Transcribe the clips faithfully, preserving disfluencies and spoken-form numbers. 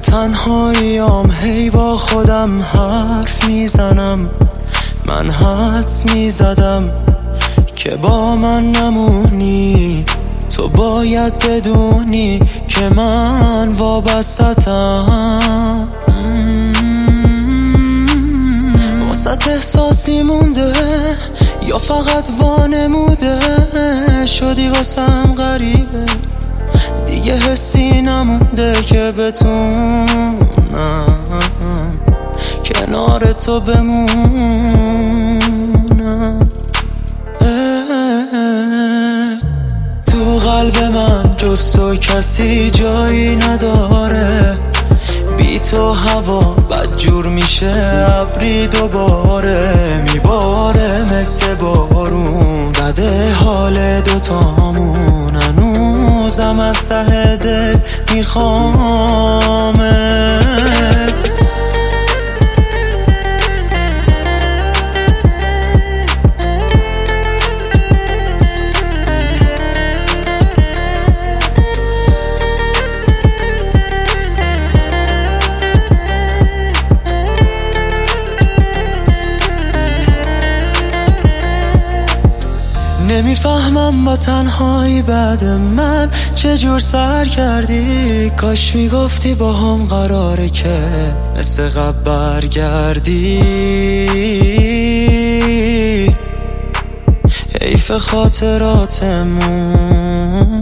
تنهاییام هی با خودم حرف میزنم. من حدس میزدم که با من نمونی، تو باید بدونی که من وابستم. واسط احساسی مونده یا فقط وانموده شدی واسم غریبه، دیگه حسی نمونده که بتونم کنار تو بمونم. تو قلب من جز تو کسی جایی نداره، بی تو هوا بدجور میشه، ابری دوباره میباره مثل بارون. بده حال دوتامون، هنوزم از ته دل میخوامت. نمیفهمم با تنهایی بعد من چجور سر کردی، کاش میگفتی با هم قراره که مثل قبل برگردی. حیف خاطراتمون،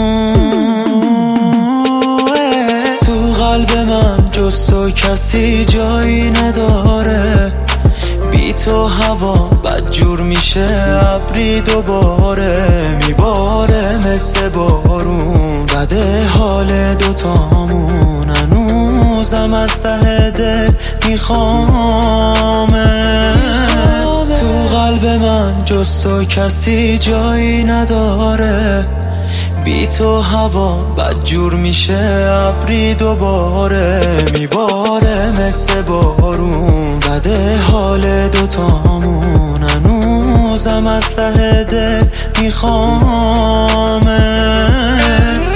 تو قلب من جز تو کسی جایی نداره، بی تو هوا بدجور میشه، ابری دوباره میباره مثل بارون. بده حال دوتامون، هنوزم از ته دل میخوامت. تو قلب من جز تو کسی جایی نداره، بی تو هوا بدجور میشه، ابری دوباره میباره مثل بارون. بده حال دوتامون، هنوزم از ته دل میخوامت.